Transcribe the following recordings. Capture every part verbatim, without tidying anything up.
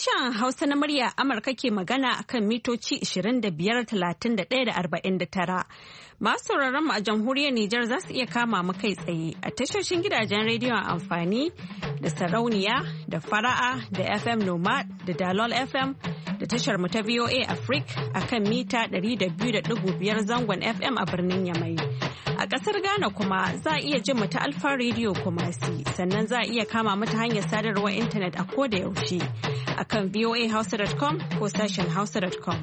Sashen Hausa na murya Amurka ke magana akan mitoci ishirin da biyar, talatin da ɗaya da arba'in da tara. Masu sauraron mu a jamhuriyar Nijar za su iya kama mu kai tsaye a tashoshin gidajen rediyon amfani da sarauniya da fara'a da F M Nomad da Dalol F M da tashar mu ta V O A Africa akan mita ɗari da biyu da ɗigo biyar zangon F M a birnin Yamai. A ƙasar Ghana kuma za a iya jin mu ta Alfa Radio Kumasi, sannan za a iya kama mu ta hanyar sadarwar intanet a koda yaushe akan v o a hausa dot com ko sashen hausa dot com.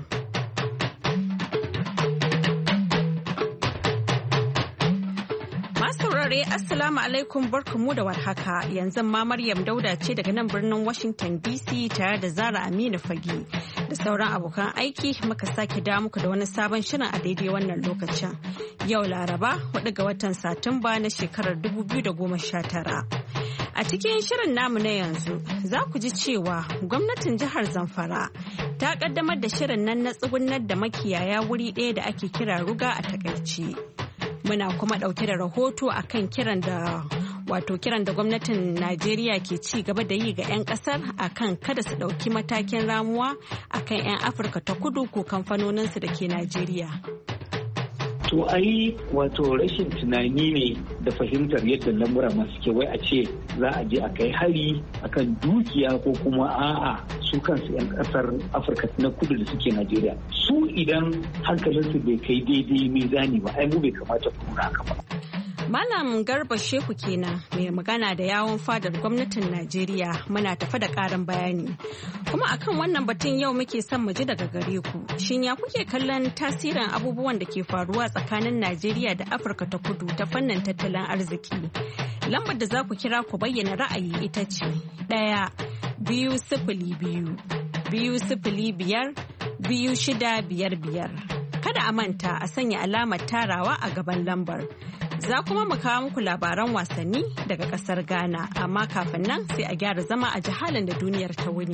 Masu saurare Assalamu alaikum barkamu da warhaka, yanzu ma Maryam Dauda ce daga nan birnin Washington D C tare da Zara Aminu Fage da sauran abokan aiki muka sake da muku da wani sabon shirin a daidai wannan lokacin. Yau Laraba hudu ga watan Satumba na shekarar dubu biyu da goma sha tara. A cikin shirin namu na yanzu za ku ji cewa gwamnatin jihar Zamfara ta kaddamar da shirin nan na tsugunar da makiyaya wuri ɗaya da ake kira ruga a takaice. Muna kuma ɗauke da rahoto akan kiran da wato kiran da gwamnatin Najeriya ke ci gaba da yi ga 'yan ƙasar akan kada su ɗauki matakin ramuwa akan 'yan Afirka ta kudu ko kamfanoninsu da ke Najeriya. To ai wato rashin tunani ne da fahimtar yadda lamura masu ke wai a ce za a je a kai hari akan dukiya ko kuma a'a su kansu 'yan kasar Afirka na kudu da suke Najeriya. Su idan hankalinsu bai kai daidai mizani ba ai mu bai kamata ku nuna haka ba. Malam Garba Shehu kenan mai magana da yawon fadar gwamnatin Najeriya, muna tafa da ƙarin bayani. Kuma akan wannan batun yau muke son mu ji daga gare ku. Shin ya kuke kallon tasirin abubuwan da ke faruwa tsakanin Najeriya da Afirka ta kudu ta fannin tattalin arziki? Lambar da za ku kira ku bayyana ra'ayi ita ce ɗaya biyu sifili biyu biyu sifili biyar biyu shida biyar biyar. Kada a manta a sanya alamar tarawa a gaban lambar. Za kuma mu kawo muku labaran wasanni daga kasar Ghana, amma kafin nan sai a gyara zama a jihalin da duniyar ta wuni.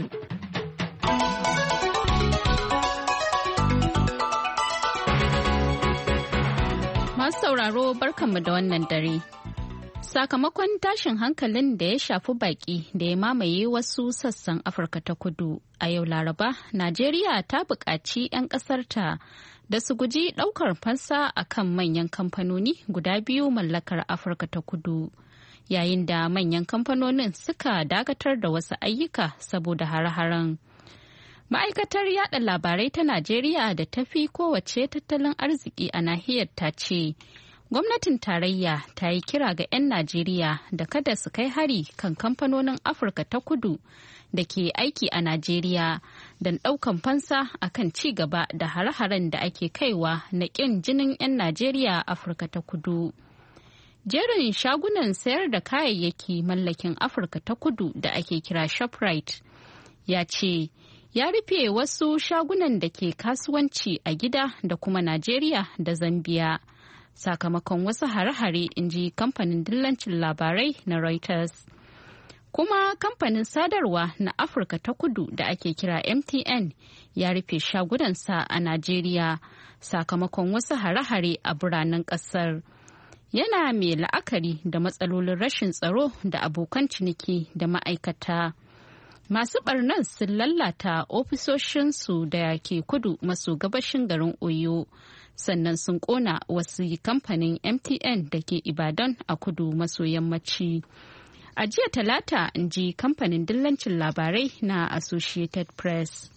Masu sauraro barkanmu da wannan dare. Sakamakon tashin hankalin da ya shafi baki da ya mamaye wasu sassan Afirka ta kudu, a yau Laraba, Najeriya ta buƙaci 'yan ƙasarta da su guji ɗaukar fansa a kan manyan kamfanoni guda biyu mallakar Afirka ta kudu, yayin da manyan kamfanonin suka dakatar da wasu ayyuka saboda hare-haren. Ma'aikatar yada labarai ta Najeriya da ta fi kowace tattalin arziki a nahiyar ta ce, gwamnatin tarayya ta yi kira ga 'yan Najeriya da kada su kai hari kan kamfanonin Afirka ta kudu da ke aiki a Najeriya don ɗaukan fansa a kan ci gaba da hare-haren da ake kaiwa na ƙin jinin 'yan Najeriya Afirka ta kudu. Jerin shagunan sayar da kayayyaki mallakin Afirka ta kudu da ake kira Shoprite ya ce ya rufe wasu shagunan da ke kasuwanci a gida da kuma Najeriya da Zambiya sakamakon wasu hare-hare, in ji kamfanin dillancin labarai na Reuters. Kuma kamfanin sadarwa na Afirka ta kudu da ake kira M T N ya rufe shagunansa a Najeriya sakamakon wasu hare-hare a biranen ƙasar. Yana mai la'akari da matsalolin rashin tsaro da abokan ciniki da ma'aikata. Masu ɓarnan sun lalata ofisoshinsu da ke kudu maso gabashin garin Oyo, sannan sun ƙona wasu kamfanin M T N da ke Ibadan a kudu maso yammaci. A jiya Talata, in ji kamfanin dillancin labarai na Associated Press.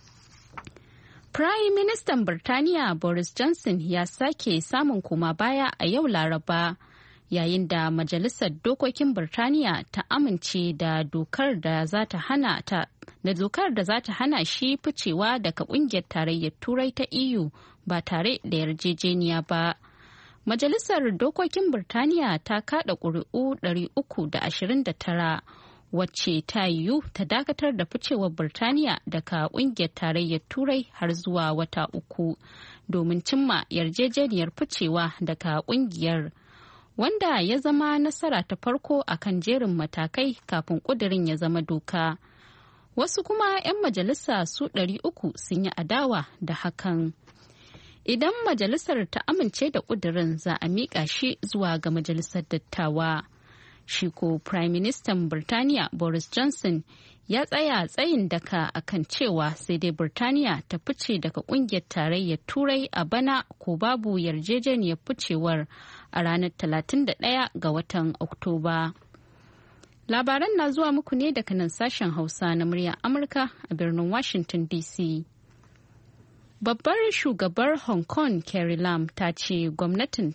Prime Ministan Birtaniya Boris Johnson ya sake samun koma baya a yau Laraba, yayin da Majalisar Dokokin Birtaniya ta amince da dokar da za ta hana ta da dokar da za ta hana shi ficewa daga kungiyar tarayyar Turai ta E U ba tare da yarjejeniya ba. Majalisar Dokokin Birtaniya ta kada ƙuri'u ɗari uku da ashirin da tara wacce ta yiwu ta dakatar da ficewar Birtaniya daga ƙungiyar tarayyar Turai har zuwa wata uku domin cimma yarjejeniyar ficewa daga ƙungiyar, wanda ya zama nasara ta farko a kan jerin matakai kafin ƙudurin ya zama doka. Wasu kuma 'yan majalisa su ɗari uku sun yi adawa da hakan. Idan majalisar ta amince da ƙudurin, za a miƙa shi zuwa ga majalisar dattawa. Shi ko Prime Minister Birtaniya Boris Johnson ya tsaya tsayin daka akan cewa sai dai Birtaniya ta fice daga kungiyar tarayyar Turai a bana ko babu yarjejeniyar ficewar a ranar talatin da ɗaya ga watan Oktoba. Labaran na zuwa muku ne daga nan sashen Hausa na muryar Amurka a birnin Washington D C. Babbar shugabar Hong Kong Carrie Lam ta ce gwamnati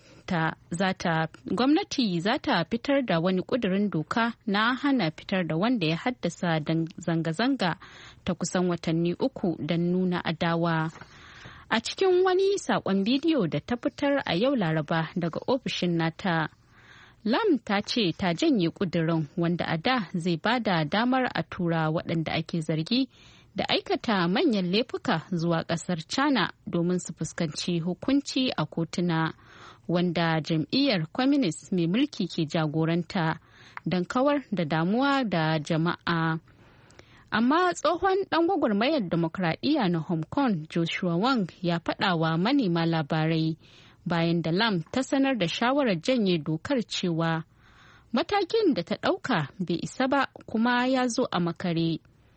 za ta fitar da wani kudirin doka na hana fitar da wanda ya haddasa zanga-zanga ta kusan watanni uku don nuna adawa. A cikin wani saƙon bidiyo da ta fitar a yau Laraba daga ofishin nata, Lam ta ce ta janye kudirin wanda a da zai bada damar a tura waɗanda ake zargi da aikata manyan laifuka zuwa ƙasar China domin su fuskanci hukunci a kotuna wanda jam'iyyar Communist mai mulki ke jagoranta don kawar da damuwa da jama'a. Amma tsohon ɗan gwagwarmayar demokradiyya na Hong Kong Joshua Wong ya faɗa wa manema labarai bayan da Lam ta sanar da shawarar janye dokar cewa matakin da ta ɗauka bai isa ba kuma ya zo a makare.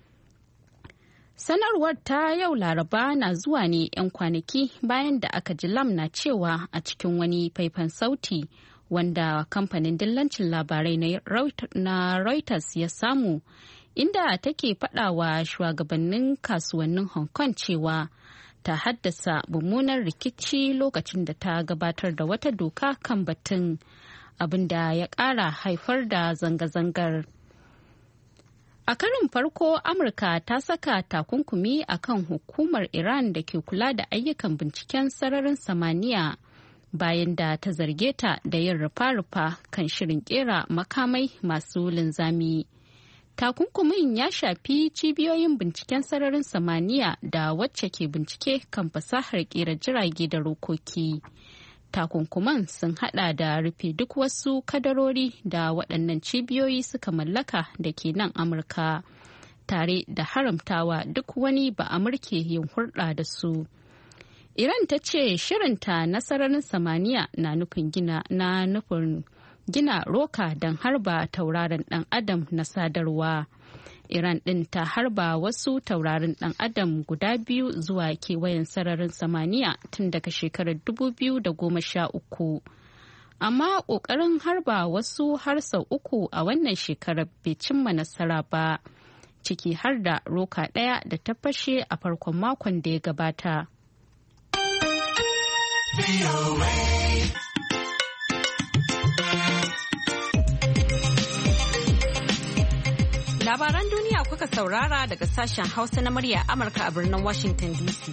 Sanarwar ta yau Laraba na zuwa ne 'yan kwanaki bayan da aka ji Lam na cewa a cikin wani faifan sauti wanda kamfanin dillancin labarai na Reuters ya samu, inda take faɗawa shugabannin kasuwannin Hong Kong cewa ta haddasa mummunar rikici lokacin da ta gabatar da wata doka kan batun, abinda ya ƙara haifar da zanga-zangar. A karin farko, Amurka ta saka takunkumi a kan hukumar Iran da ke kula da ayyukan binciken sararin samaniya bayan da ta zarge ta da yin rufa-rufa kan shirin kera makamai masu linzami. Takunkumin ya shafi cibiyoyin binciken sararin samaniya da wacce ke bincike kan fasahar kera jirage da rokoki. Takunkuman sun hada da rufe duk wasu kadarori da waɗannan cibiyoyi suka mallaka da ke nan Amurka, tare da haramtawa duk wani ba Amurke yin hulɗa da su. Iran ta ce shirinta na sararin samaniya na nufin gina na nufin gina roka don harba tauraron dan adam na sadarwa. Iran ɗin ta harba wasu taurarin dan adam guda biyu zuwa kewayen sararin samaniya tun daga shekarar dubu biyu da goma sha uku. Amma ƙoƙarin harba wasu har sau uku a wannan shekarar bai cimma nasara ba, ciki har da roka ɗaya da ta fashe a farkon makon da ya gabata. Labaran duniya kuka saurara daga sashen Hausa na murya Amurka a birnin Washington D C.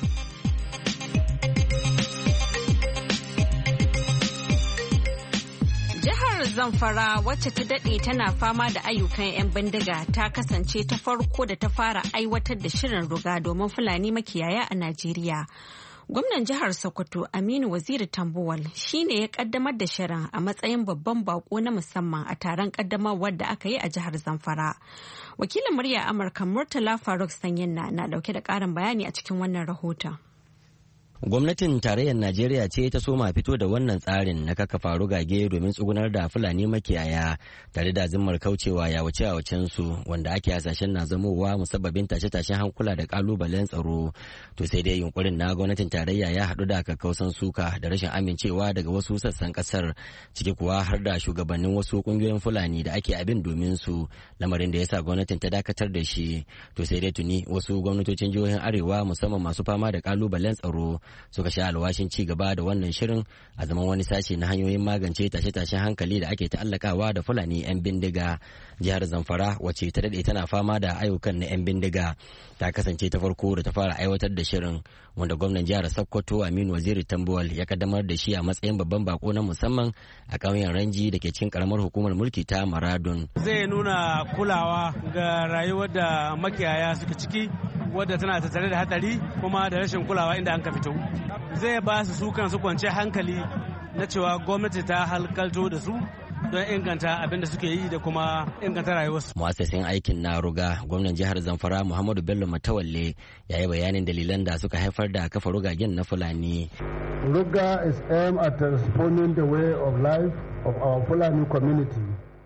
Jihar Zamfara wacce ta daɗe tana fama da ayyukan 'yan bindiga ta kasance ta farko da ta fara aiwatar da shirin ruga domin Fulani makiyaya a Najeriya. Gwamnan jihar Sokoto Aminu Waziri Tambuwal shi ne ya kaddamar da shirin a matsayin babban bako na musamman a taron kaddamarwar da aka yi a jihar Zamfara. Wakilin murya Amurka Murtala Faruk Sanyinna na dauke da karin bayani a cikin wannan rahoton. Gwamnatin tarayyar Najeriya ce ta soma fito da wannan tsarin na kakkafa rugage domin tsugunar da Fulani makiyaya tare da zimmar kaucewa yawace yawacen su wanda ake hasashen na zamowa musabbabin tashe-tashen hankula da kalubalen tsaro. To sai dai yunkurin na gwamnatin tarayya ya haɗu da kakkausan suka da rashin amincewa daga wasu sassan kasar, ciki kuwa har da shugabannin wasu kungiyoyin Fulani da ake abin domin su, lamarin da yasa gwamnatin ta dakatar da shi. To sai dai tuni wasu gwamnatocin jihohin Arewa musamman masu fama da kalubalen tsaro suka sha alwashin ci gaba da wannan shirin a zaman wani sashe na hanyoyin magance tashe-tashen hankali da ake ta'allakawa da Fulani 'yan bindiga. Jihar Zamfara wacce ta dade tana fama da ayyukan na 'yan bindiga ta kasance ta farko da ta fara aiwatar da shirin, wanda gwamnan jihar Sokoto Aminu Waziri Tambuwal ya kaddamar da shi a matsayin babban bako na musamman a ƙauyen Ranji da ke cikin karamar hukumar mulki ta Maradun. Zai nuna kulawa ga rayuwar da makiyaya suka ciki, wadda tana tattare da hatsari kuma da rashin kulawa inda an ka fito. Zai ba su su kansu kwance hankali na cewa gwamnati ta halkalto da su don inganta abin da suke yi da kuma inganta rayuwarsu. Mu'assasin aikin na ruga gwamnan jihar Zamfara Muhammadu Bello Matawalle ya yi bayanin dalilan da suka haifar da kafa rugagen na Fulani. Ruga is aimed at responding the way of life of our Fulani community.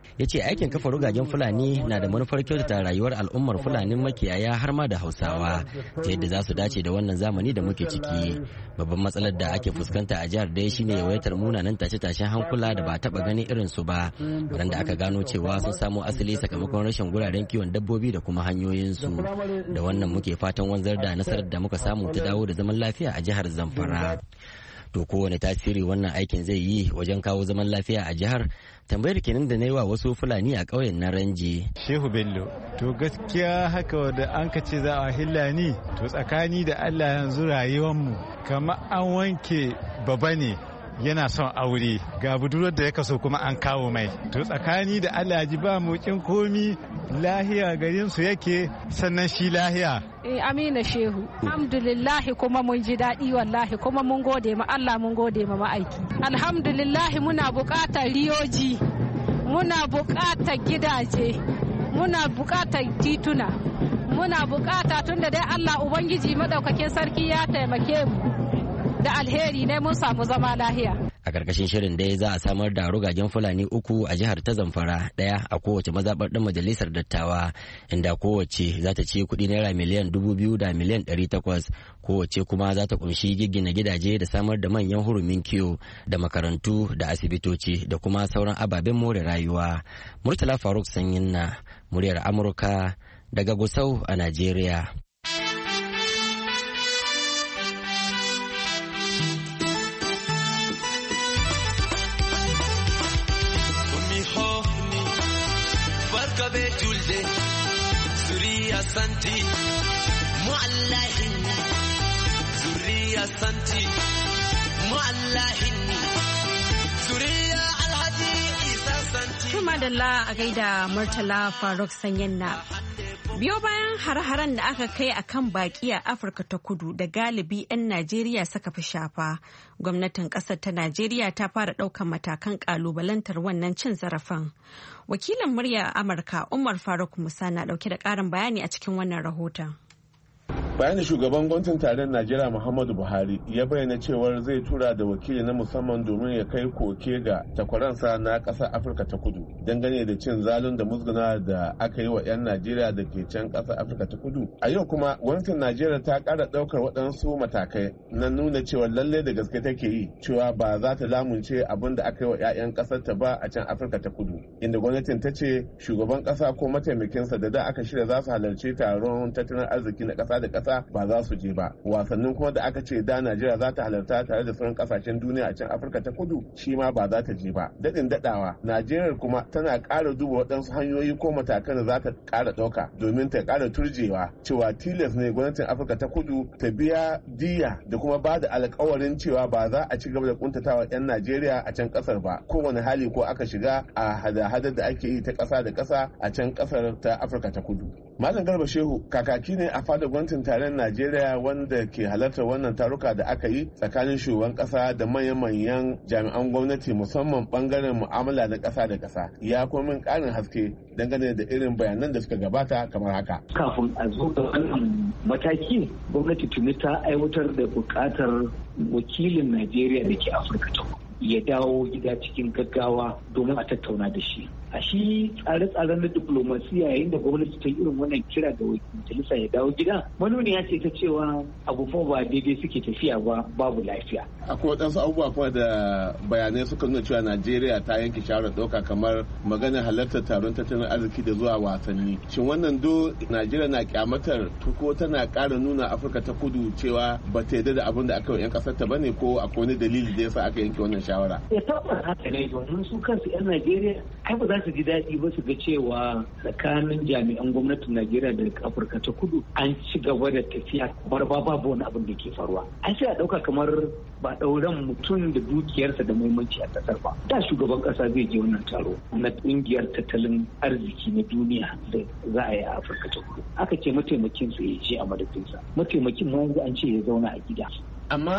Ya ce aikin kafa rugagen Fulani na da manufar kyautata rayuwar al'ummar Fulanin makiyaya har ma da Hausawa ta yadda za su dace da wannan zamani da muke ciki. Babban matsalar da ake fuskanta a jihar dai shine yawaitar munanan tashe-tashen hankula da ba taba gani irin su ba, wanda aka gano cewa sun samo asali sakamakon rashin guraren kiwon dabbobi da kuma hanyoyinsu. Da wannan muke fatan wanzar da nasarar da muka samu ta dawo da zaman lafiya a jihar Zamfara. To kowane tasiri wannan aikin zai yi wajen kawo zaman lafiya a jihar? Tambayar kenan da na yi wa wasu Fulani a ƙauyen na Ranji. Shehu Bello, to gaskiya haka da an ka ce za a hillani, to tsakani da Allah yanzu rayuwarmu kamar an wanke baba ne yana son aure ga budurwar da ya kaso kuma an kawo mai, to tsakani da Allah ji ba mokin komi, lahiya garin su yake sannan shi lahiya. Eh, Amina Shehu, alhamdulillahi kuma mun ji daɗi wallahi kuma mun gode ma Allah, mun gode ma ma'aiki. Alhamdulillahi muna buƙatar riyoji, muna buƙatar gidaje, muna buƙatar tituna, muna buƙata tunda dai Allah Ubangiji madaukakin sarki ya taimake mu da alheri ne mun samu zama lahiya. A karkashin shirin dai za a samar da rugagen Fulani uku a jihar ta Zamfara, ɗaya a kowace mazaɓar ɗin majalisar dattawa, inda kowace za ta ci kuɗi naira miliyan dubu biyu da miliyan ɗari takwas. Kowace kuma za ta ƙunshi giggina gidaje da samar da manyan hurumin kiwo da makarantu da asibitoci da kuma sauran ababen more rayuwa. Murtala Faruk Sanyin na muryar Amurka daga Gusau a Najeriya. Julde Zuriya Santi Mu'allahin Zuriya Santi Mu'allahin Zuriya Alhaji Isa Santi. Kuma da la a gaida Murtala Faruk Sanyin na. Biyo bayan hare-haren da aka kai a kan baki a Afirka ta Kudu da galibi 'yan Najeriya suka fi shafa, gwamnatin ƙasar ta Najeriya ta fara ɗaukan matakan ƙalubalantar wannan cin zarafin. Wakilin murya Amurka Umar Faruk Musa na ɗauke da ƙarin bayani a cikin wannan rahoton. Bayan shugaban gwamnatin tarayyar Najeriya Muhammadu Buhari ya bayyana cewar zai tura da wakili na musamman domin ya kai koke ga takwaransa na ƙasar Afirka ta Kudu dangane da cin zalun da musguna da aka yi wa 'yan Najeriya da ke can ƙasar Afirka ta Kudu. A yau kuma gwamnatin Najeriya ta ƙara ɗaukar waɗansu matakai na nuna cewa lalle da gaske take yi cewa ba za ta lamunce abin da aka yi wa 'ya'yan ƙasar ta ba a can Afirka ta Kudu. Inda gwamnatin ta ce shugaban ƙasa ko mataimakinsa da da aka shirya za su halarci taron tattalin arziki na ƙasa da ƙasa ba za su je ba. Wasannin kuma da aka ce da Najeriya za ta halarta tare da sauran kasashen duniya a can Afirka ta Kudu shi ma ba za ta je ba. Daɗin daɗawa Najeriya kuma tana ƙara duba waɗansu hanyoyi ko matakan da za ta ƙara ɗauka domin ta ƙara turjewa cewa tilas ne gwamnatin Afirka ta Kudu ta biya diya da kuma ba da alƙawarin cewa ba za a ci gaba da kuntatawa 'yan Najeriya a can ƙasar ba. Kowane hali ko aka shiga a hada-hadar da ake yi ta ƙasa da ƙasa a can ƙasar ta Afirka ta Kudu. Malam Garba Shehu kakaki ne a fadar gwamnatin tarayyar Najeriya wanda ke halartar wannan taruka da aka yi tsakanin shugaban kasa da manyan jami'an gwamnati musamman bangaren mu'amala na kasa da kasa. Ya kuma min karin haske dangane da irin bayanan da suka gabata kamar haka. Kafin a zo ga wannan mataki, gwamnati tuni ta aiwatar da bukatar wakilin Najeriya da ke Afirka ta Kudu ya dawo gida cikin gaggawa domin a tattauna da shi. A shi tsare-tsaren na diplomasiya yayin da gwamnati ta yi irin wannan kira ga majalisa ya dawo gida, manuniya ce ta cewa abubuwa ba daidai suke tafiya ba, babu lafiya. Akwai waɗansu abubuwa kuma da bayanai suka nuna cewa Najeriya ta yanke shawarar ɗauka kamar maganar halartar taron tattalin arziki da zuwa wasanni. Shin wannan do Najeriya na kyamatar ko tana ƙara nuna Afirka ta Kudu cewa ba ta yarda da abin da aka yi 'yan ƙasar ta bane ko akwai wani dalili da yasa aka yanke wannan shawara? Ya tabbata haka ne domin su kansu 'yan Najeriya ai ba za su ji daɗi ba su ga cewa tsakanin jami'an gwamnatin Najeriya da Afirka ta Kudu an ci gaba da tafiya kamar ba babu wani abin da ke faruwa. An sai a ɗauka kamar ba ɗauran mutum da dukiyarsa da muhimmanci a ƙasar ba. Da shugaban ƙasa zai je wannan taro na ƙungiyar tattalin arziki na duniya da za a yi a Afirka ta Kudu. Aka ce mataimakin sa ya je a madadinsa. Mataimakin ma yanzu an ce ya zauna a gida. Amma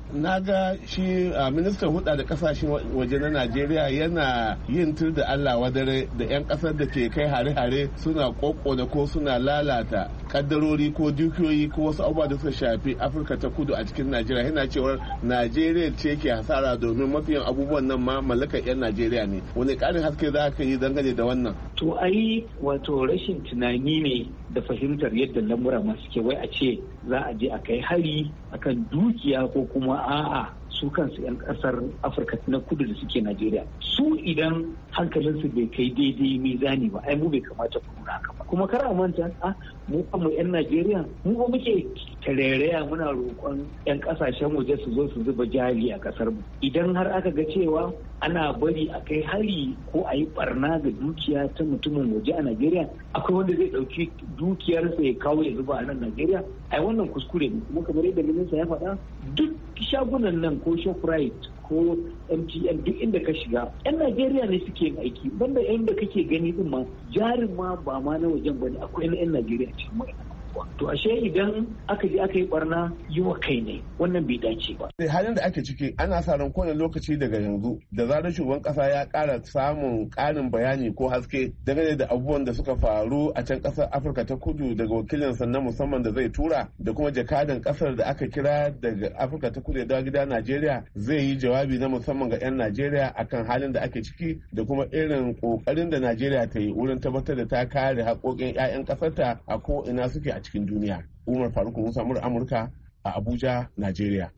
na ga shi ministan huɗa da kasashen waje na Najeriya yana yin tur da Allah wadare da 'yan kasar da ke kai hare-hare suna kokkona ko suna lalata kaddarori ko dukiyoyi ko wasu abubuwa da suka shafi Afirka ta kudu a cikin Najeriya. Yana cewar Najeriya ce ke hasara domin mafiyan abubuwan nan ma mallakar 'yan Najeriya ne. Wani ƙarin haske za ka yi dangane da wannan? To ai wato rashin tunani ne da fahimtar yadda lamura masu ke wai a ce za a je a kai hari akan dukiya ko kuma a'a su kansu 'yan kasar Afirka na kudu da suke Najeriya. Su idan hankalinsu bai kai daidai mizani ba ai mu bai kamata ku nuna haka ba. Kuma kar a manta a mu kuma 'yan Najeriya mu ba muke tarairaya muna roƙon 'yan kasashen waje su zo su zuba jari a kasar mu. Idan har aka ga cewa ana bari a kai hari ko a yi barna ga dukiya ta mutumin waje a Najeriya, akwai wanda zai ɗauki dukiyarsa ya kawo ya zuba a nan Najeriya. Ai wannan kuskure ne, kuma kamar yadda minista ya faɗa duk shagunan nan ko Shoprite ko M T N duk inda ka shiga 'yan Najeriya ne suke yin aiki, banda inda kake gani din ma jarin ma ba ma na wajen bane, akwai na 'yan Najeriya cikin mai. To ashe idan aka je aka yi barna yi wa kai ne, wannan bai dace ba. Halin da ake ciki ana sa ran kowane lokaci daga yanzu da zarar shugaban kasa ya kara samun karin bayani ko haske dangane da abubuwan da suka faru a can kasar Afirka ta kudu daga wakilinsa na musamman da zai tura da kuma jakadan kasar da aka kira daga Afirka ta kudu da gida Najeriya, zai yi jawabi na musamman ga 'yan Najeriya akan halin da ake ciki da kuma irin kokarin da Najeriya ta yi wurin tabbatar da ta kare haƙoƙin 'ya'yan kasarta a ko ina suke a cikin duniya. Umar Faruk Musa Amurka a Abuja, Najeriya.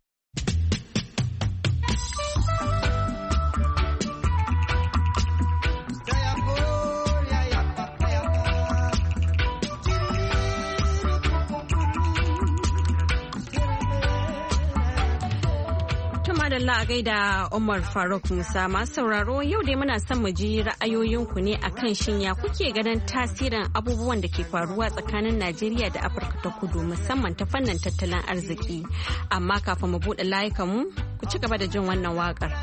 Allah a gaida Umar Faruk Musa. Masu sauraro yau dai muna son mu ji ra'ayoyinku ne akan shin ya kuke ganin tasirin abubuwan da ke faruwa tsakanin Najeriya da Afirka ta Kudu musamman ta fannin tattalin arziki. Amma kafin mu buɗe layukan mu ku ci gaba da jin wannan waƙar.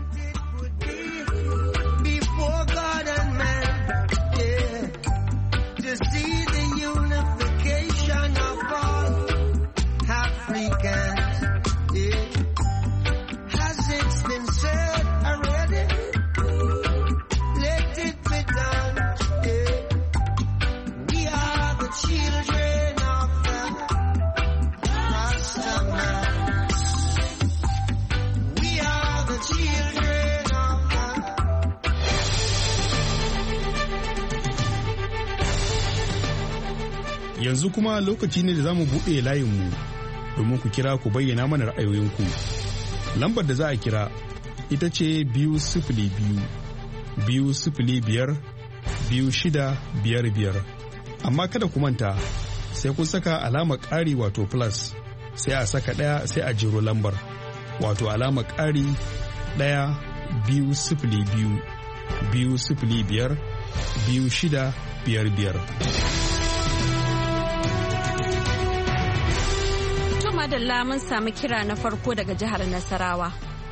Yanzu kuma lokaci ne da za mu buɗe layinmu domin ku kira ku bayyana mana ra'ayoyinku. Lambar da za a kira ita ce biyu sifili biyu, biyu sifili biyar, biyu shida biyar biyar. Amma kada ku manta sai kun saka alamar ƙari wato plus sai a saka ɗaya sai a jero lambar wato alamar ƙari ɗaya biyu sifili biyu, biyu sifili biyar, biyu shida biyar biyar. Madalla mun samu kira na farko daga jihar Nasarawa.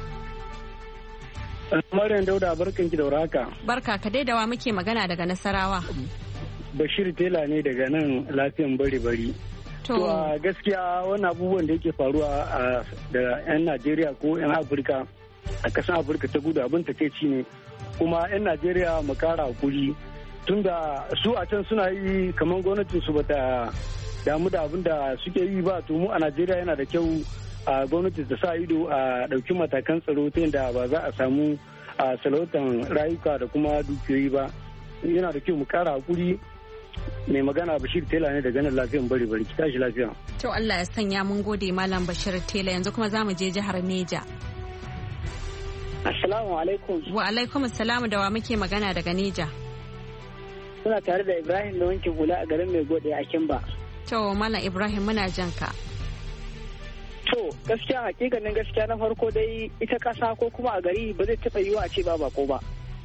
Maryam Dauda barkan ki da warhaka. Barka ka dai dawa muke magana daga Nasarawa. Bashir Tela ne daga nan lafiyan bari bari. To a gaskiya wannan abubuwan da yake faruwa da 'yan Najeriya ko 'yan Afirka a kasan Afirka ta gudu abin takeici ne, kuma 'yan Najeriya mu kara hakuri tunda su a can suna yi kamar gwamnatin su bata damu da abin da suke yi ba, to mu a Najeriya yana da kyau a gwamnati ta sa ido a ɗauki matakan tsaro ta yadda ba za a samu a salautan rayuka da kuma dukiyoyi ba. Yana da kyau mu kara hakuri. Mai magana Bashir Tela ne daga nan lafiyan bari bari, ki tashi lafiya. To Allah ya sanya, mun gode Malam Bashir Tela. Yanzu kuma za mu je jihar Neja. Assalamu alaikum. Wa alaikum assalamu, da wa muke magana daga Neja? Suna tare da Ibrahim da wankin hula a garin Mai Gode a Kimba. To Malam Ibrahim muna jan ka. To gaskiya hakikanin gaskiya na farko dai ita kasa ko kuma a gari ba zai taɓa yiwa a ce ba bako ba.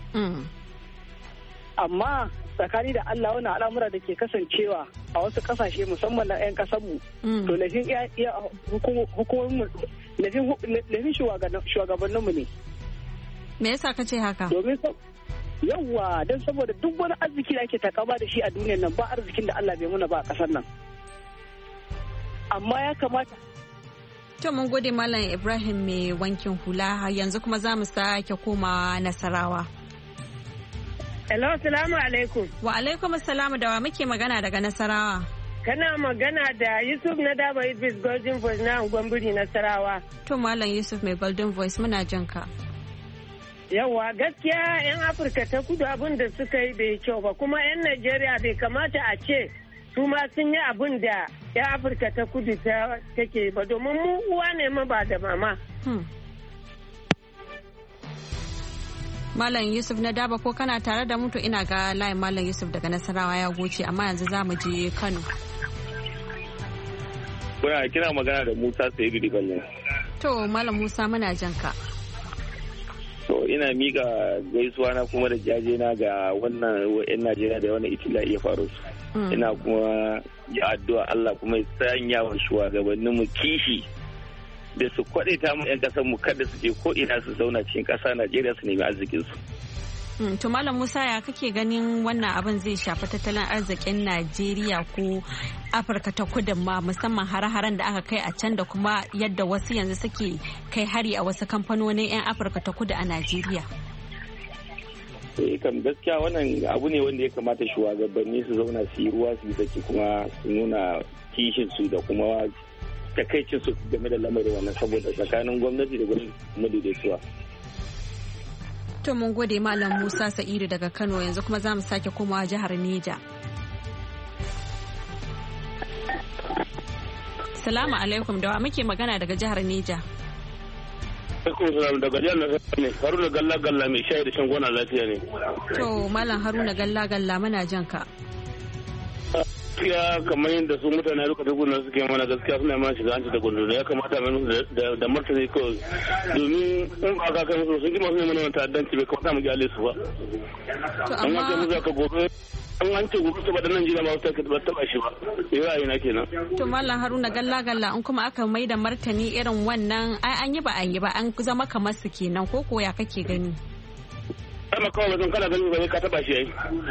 Amma tsakani da Allah wani al'amura da ke kasancewa a wasu kasashe musamman na 'yan kasanmu. To laifin hukumomin laifin shugabanninmu ne. Me yasa ka ce haka? Domin yawwa don saboda duk wani arziki da ake takama da shi a duniyar nan ba arzikin da Allah bai muna ba a kasar nan. Amma ya kamata To mun gode Malam Ibrahim mai wankin hula yanzu kuma za mu sake koma Nasarawa. Hello, salamu alaikum. Wa alaikum salamu da wa muke magana daga Nasarawa. Kana magana da Yusuf na Daba Idris Golden Voice na Gwamburi Nasarawa. To Malam Yusuf mai Golden Voice muna jin ka. Yawwa gaskiya 'yan Afirka ta kudu abin da suka yi bai kyau ba kuma 'yan Najeriya bai kamata a ce su ma sun yi abin da 'yan Afirka ta kudu take ba domin mu uwa ne ma ba da mama. Malam Yusuf na Daba ko kana tare da mutu ina ga layin Malam Yusuf daga Nasarawa ya goce amma yanzu za mu je Kano. Kuna kina magana da Musa Sa'idu Digallo. To Malam Musa muna jan ka. To ina mika gaisuwa na kuma da jaje na ga wannan wa'yan Najeriya da wannan itila iya faru su. Ina kuma ya addu'a Allah kuma ya sanya wa shugabannin mu kishi da su kwadaita mu 'yan kasar mu kada su je ko ina su zauna cikin ƙasa Najeriya su nemi arzikin su. To Malam Musa ya kake ganin wannan abin zai shafi tattalin arzikin Najeriya ko Afirka ta kudu ma musamman hare-haren da aka kai a can da kuma yadda wasu yanzu suke kai hari a wasu kamfanonin 'yan Afirka ta kudu a Najeriya. Eh kam gaskiya wannan abu ne wanda ya kamata shugabanni su zauna su yi ruwa su yi zaki kuma su nuna kishin su da kuma takaicin su game da lamarin wannan saboda tsakanin gwamnati da gwamnati madaidaituwa. To mun gode Malam Musa Sa'idu daga Kano yanzu kuma za mu sake komawa jihar Neja. Salamu alaikum da wa muke magana daga jihar Neja. Alaikum salam daga jihar Nasarawa ne Haruna Galla Galla mai shayi da shan gona lafiya ne. To Malam Haruna Galla Galla muna jan ka. Gaskiya kamar yadda su mutane duka dugunan suke mana gaskiya suna mana shiga hanci da gundu ya kamata mai musu da martani kawai domin in ba ka kai musu sun kima su ne mana ta'addanci bai kamata mu gyale su ba. An wanke musu aka gobe an wance gobe su ba da nan jina ba ta taba shi ba yawa yana kenan. To Mallam Haruna Galla Galla in kuma aka mai da martani irin wannan ai an yi ba an yi ba an zama kamar su kenan ko ko ya kake gani? Kama kawai mutum kana ganin ba ka taba shi ai.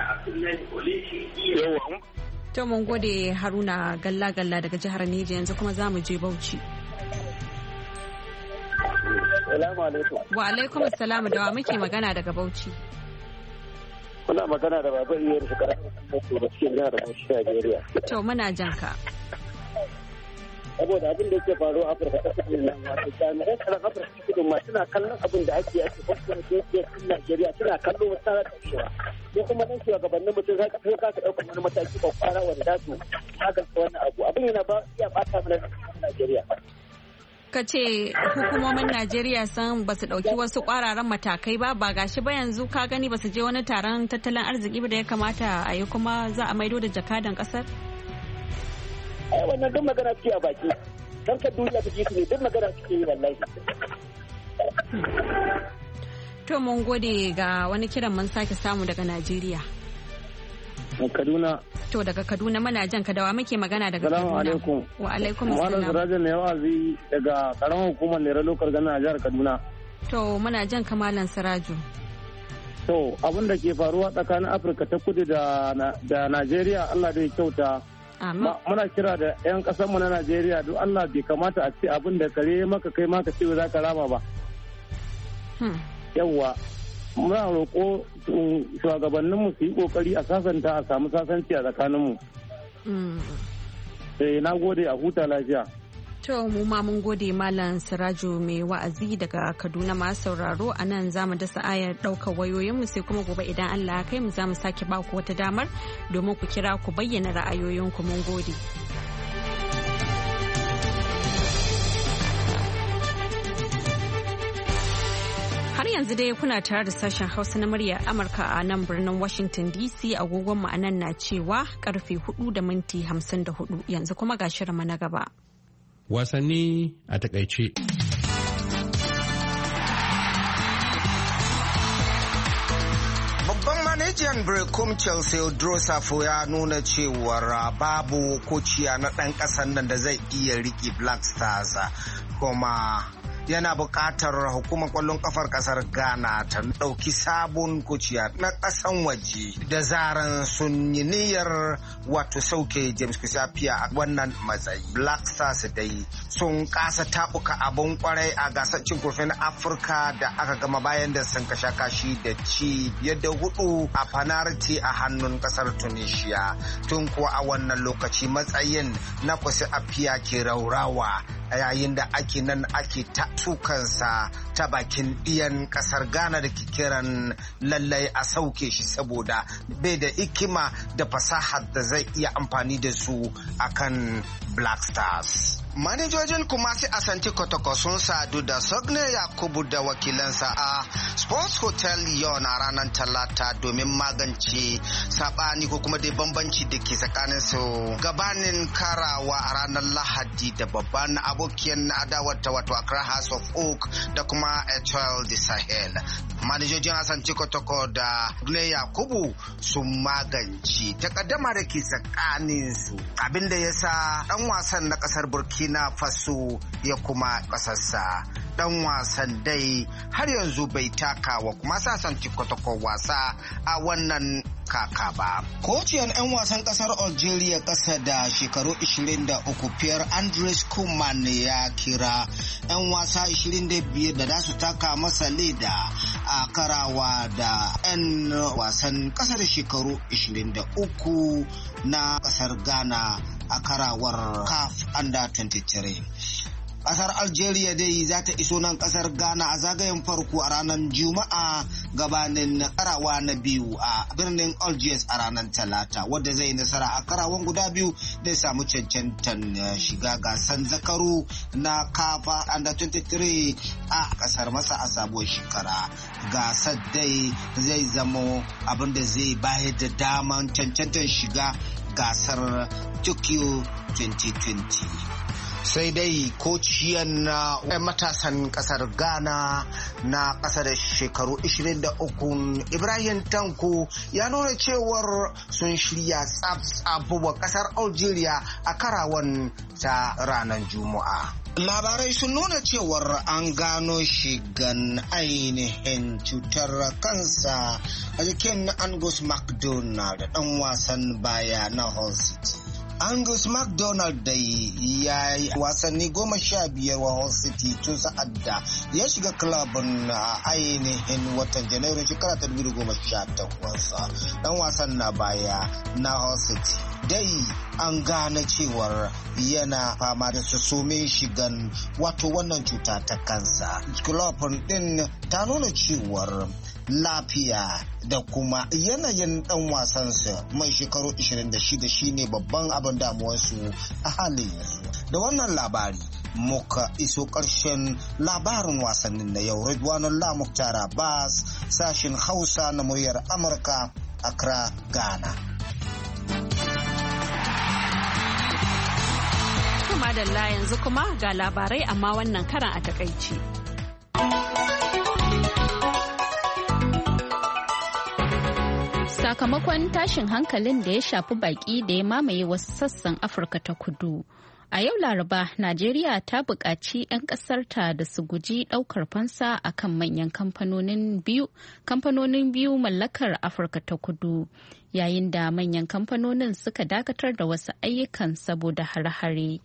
Yawa. To mun gode Haruna Galla Galla daga jihar Neja yanzu kuma za mu je Bauchi. Salamu alaikum. Wa alaikum assalamu da wa muke magana daga Bauchi. Muna magana da Baba Iyar su karamar da cikin jihar Bauchi Najeriya. To muna jan ka. Saboda abin da yake faruwa a Afirka ta kudu nan wato jami'an tsaron Afirka ta kudu ma suna kallon abin da ake ake kwakwaran da yake cikin Najeriya suna kallo wasu tsara ƙarshewa. Ko kuma nan cewa gabanin mutum za ka kai ka ɗaukar wani mataki ba kwara wanda za su magance wannan abu. Abin yana ba iya ɓata mana Najeriya. Ka ce hukumomin Najeriya san ba su ɗauki wasu ƙwararan matakai ba ba gashi ba yanzu ka gani ba su je wani taron tattalin arziki ba da ya kamata a yi kuma za a maido da jakadan ƙasar? Ai wannan duk magana ce a baki. Dan ka duniya ta ji su ne duk magana suke yi wallahi. To mun gode ga wani kiran mun sake samu daga Najeriya. Kaduna. To daga Kaduna muna jan ka dawa muke magana daga Kaduna. Salamu alaikum. Wa alaikum assalam. Malam Sirajan ne wazi daga karamar hukumar Lera Lokal Gana a jihar Kaduna. To muna jan ka Malam Siraju. To abin da ke faruwa tsakanin Afirka ta Kudu da da Najeriya Allah da ya kyauta. Muna kira da 'yan mu na Najeriya duk Allah bai kamata a ce abin da kare maka kai maka ce za ka rama ba. Yawwa muna roƙo shugabanninmu su yi ƙoƙari a sasanta a samu sasanci a tsakaninmu. Sai na gode a huta lafiya. To mu ma mun gode Malam Siraju mai wa'azi daga Kaduna masu sauraro a nan za mu dasa ayar ɗaukar wayoyinmu sai kuma gobe idan Allah ya kai mu za mu sake ba ku wata damar domin ku kira ku bayyana ra'ayoyinku mun gode. Har yanzu dai kuna tare da sashen Hausa na muryar Amurka a nan birnin Washington D C agogon mu anan na cewa karfe hudu da minti hamsin da hudu yanzu kuma ga shirinmu na gaba. Wasanni a takaice. Babban manajan Brecum Chelsea Drosafo ya nuna cewar babu kociya na ɗan ƙasan nan da zai iya riƙe Black Stars kuma yana buƙatar hukumar ƙwallon ƙafar ƙasar Ghana ta ɗauki sabon kuciya na ƙasan waje da zaran sun yi niyyar wato sauke James Kwesi Appiah a wannan matsayi. Black Stars dai sun kasa tabuka abun kwarai a gasar cin kofin Afirka da aka gama bayan da sun kasha kashi da ci biyar da hudu a fanarti a hannun kasar Tunisia. Tun kuwa a wannan lokaci matsayin na Kwesi Appiah ke raurawa yayin da ake nan ake ta tukansa ta bakin iyan kasar Ghana da ke kiran lallai a sauke shi saboda bai da hikima da fasahar da zai iya amfani da su akan Black Stars. Manajojin Kumasi Asante Kotoko sun sadu da Sogne Yakubu da wakilansa a Sports Hotel Lyon a ranar Talata domin magance sabani ko kuma dai bambanci da ke tsakanin su gabanin karawa a ranar Lahadi da babban abokiyan adawarta wato Accra House of Oak da kuma Etoile du Sahel. Manajojin Asante Kotoko da Sogne Yakubu sun magance takaddama da ke tsakanin su abinda yasa dan wasan na kasar Burkina na Faso ya kuma kasarsa. Dan wasan dai har yanzu bai taka wa kuma sasan tikotoko wasa a wannan kaka ba. Kociyar 'yan wasan kasar Algeria kasa da shekaru ishirin da uku Pierre Andres Koeman ya kira 'yan wasa ishirin da biyar da za su taka masa leda a karawa da 'yan wasan kasa da shekaru ishirin da uku na kasar Ghana a karawar C A F Under twenty-three. Kasar Algeria dai za ta iso nan kasar Ghana a zagayen farko a ranar Juma'a gabanin karawa na biyu a birnin Algiers a ranar Talata, wadda zai nasara a karawan guda biyu da samu cancantan shiga gasan zakaru na C A F Under twenty-three a kasar masa a sabuwar shekara. Gasar dai zai zamo abinda zai bayar da daman cancantan shiga gasar Tokyo twenty twenty. Sai dai kociyar na matasan kasar Ghana na kasar shekaru ishirin da uku Ibrahim Tanko ya nuna cewar sun shirya tsab wa kasar Algeria a karawan ta ranar Juma'a. Labarai sun nuna cewar an gano shigan ainihin cutar kansa a jikin Angus MacDonald dan wasan baya na Hull City. Angus MacDonald dai ya yi wasanni goma sha biyar wa Hull City tun sa'ad da ya shiga klabin a ainihin watan Janairu shekara ta dubu goma sha takwas. Dan wasan na baya na Hull City dai an gane cewar yana fama da susume shigan wato wannan cuta ta kansa. Klabin din ta nuna cewar lafiya da kuma yanayin dan wasansa mai shekaru ishirin da shida shine babban abin damuwarsu a halin yanzu. Da wannan labari muka iso ƙarshen labarin wasannin na yau. Ridwanullah Muktar Abbas, sashin Hausa na muryar Amurka, Accra, Ghana. Kuma da yanzu kuma ga labarai amma wannan karan a takaici. Sakamakon tashin hankalin da ya shafi baki da ya mamaye wasu sassan Afirka ta kudu. A yau Laraba, Najeriya ta buƙaci 'yan ƙasarta da su guji ɗaukar fansa a kan manyan kamfanonin biyu, kamfanonin biyu mallakar Afirka ta kudu, yayin da manyan kamfanonin suka dakatar da wasu ayyukan saboda hare-hare.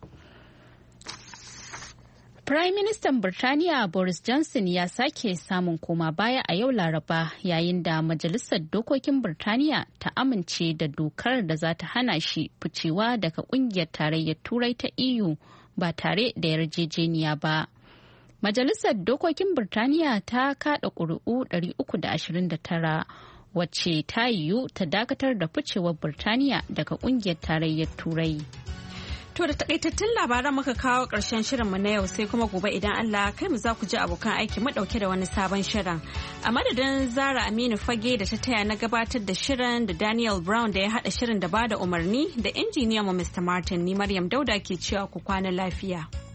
Prime Minister Birtaniya Boris Johnson ya sake samun koma baya a yau Laraba yayin da Majalisar Dokokin Birtaniya ta amince da dokar da za ta hana shi ficewa daga kungiyar tarayyar Turai ta E U ba tare da yarjejeniya ba. Majalisar Dokokin Birtaniya ta kada ƙuri'u ɗari uku da ashirin da tara wacce ta yiwu ta dakatar da ficewar Birtaniya daga kungiyar tarayyar Turai. To da takaitattun labaran muka kawo ƙarshen shirinmu na yau sai kuma gobe idan Allah kai mu za ku ji abokan aiki mu ɗauke da wani sabon shirin. A madadin Zara Aminu Fage da ta taya na gabatar da shirin da Daniel Brown da ya haɗa shirin da bada umarni da injiniyan mu Mister Martin ni Maryam Dauda ke cewa ku kwana lafiya.